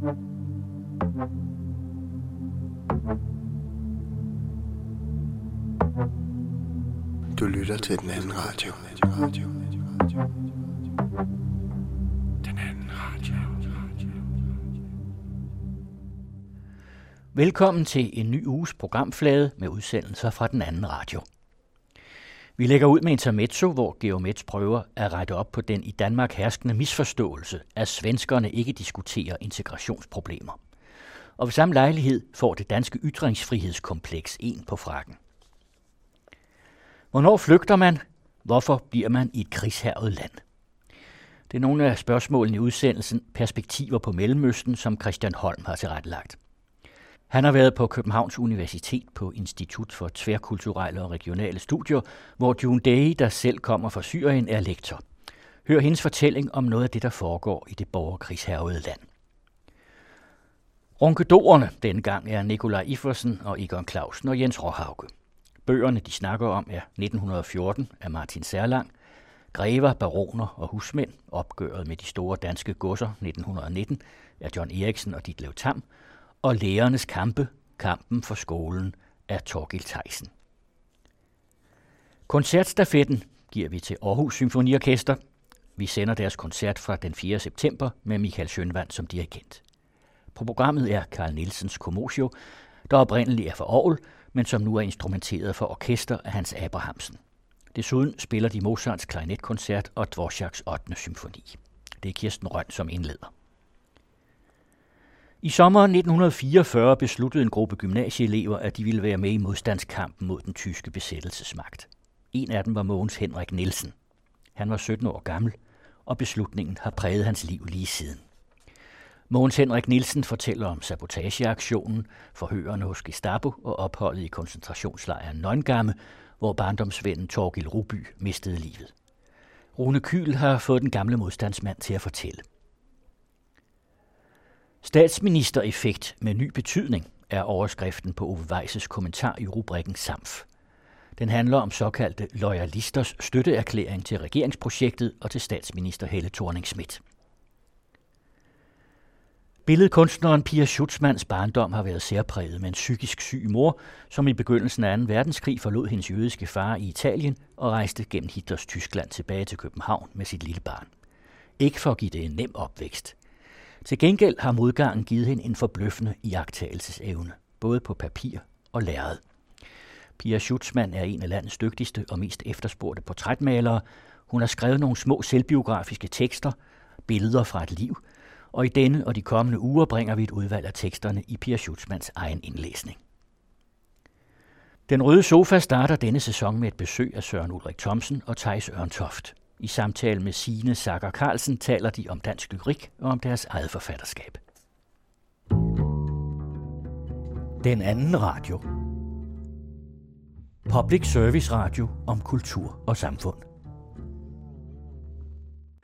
Du lytter til den anden radio. Den anden radio. Velkommen til en ny uges programflade med udsendelser fra den anden radio. Vi lægger ud med intermezzo, hvor Geomets prøver at rette op på den i Danmark herskende misforståelse, at svenskerne ikke diskuterer integrationsproblemer. Og ved samme lejlighed får det danske ytringsfrihedskompleks en på frakken. Hvornår flygter man? Hvorfor bliver man i et krigshærget land? Det er nogle af spørgsmålene i udsendelsen Perspektiver på Mellemøsten, som Christian Holm har tilrettelagt. Han har været på Københavns Universitet på Institut for Tværkulturelle og Regionale Studier, hvor June Day, der selv kommer fra Syrien, er lektor. Hør hendes fortælling om noget af det, der foregår i det borgerkrigshærgede land. Ronkedorerne denne gang er Nikolaj Iffersen og Egon Clausen og Jens Råhauke. Bøgerne, de snakker om, er 1914 af Martin Serlang, Grever, baroner og husmænd, opgøret med de store danske godser 1919 af John Eriksen og Ditlev Tamm, og Lærernes kampe, kampen for skolen af Thorkild Theissen. Koncertstafetten giver vi til Aarhus Symfoniorkester. Vi sender deres koncert fra den 4. september med Michael Schønwandt som dirigent. På programmet er Carl Nielsens Comosio, der oprindeligt er for orgel, men som nu er instrumenteret for orkester af Hans Abrahamsen. Desuden spiller de Mozarts klarinetkoncert og Dvoraks 8. symfoni. Det er Kirsten Røn, som indleder. I sommeren 1944 besluttede en gruppe gymnasieelever, at de ville være med i modstandskampen mod den tyske besættelsesmagt. En af dem var Mogens Henrik Nielsen. Han var 17 år gammel, og beslutningen har præget hans liv lige siden. Mogens Henrik Nielsen fortæller om sabotageaktionen, forhørene hos Gestapo og opholdet i koncentrationslejren Neuengamme, hvor barndomsvennen Thorkild Ruby mistede livet. Rune Kyhl har fået den gamle modstandsmand til at fortælle. Statsministereffekt med ny betydning er overskriften på Ove Weises kommentar i rubrikken Samf. Den handler om såkaldte loyalisters støtteerklæring til regeringsprojektet og til statsminister Helle Thorning-Schmidt. Billedkunstneren Pia Schutzmanns barndom har været særpræget med en psykisk syg mor, som i begyndelsen af 2. verdenskrig forlod hendes jødiske far i Italien og rejste gennem Hitlers Tyskland tilbage til København med sit lille barn. Ikke for at give det en nem opvækst. Til gengæld har modgangen givet hende en forbløffende iagttagelsesevne, både på papir og lærred. Pia Schutzmann er en af landets dygtigste og mest efterspurgte portrætmalere. Hun har skrevet nogle små selvbiografiske tekster, billeder fra et liv, og i denne og de kommende uger bringer vi et udvalg af teksterne i Pia Schutzmanns egen indlæsning. Den røde sofa starter denne sæson med et besøg af Søren Ulrik Thomsen og Theis Ørntoft. I samtale med Signe Sager Carlsen taler de om dansk lyrik og om deres eget forfatterskab. Den anden radio. Public service radio om kultur og samfund.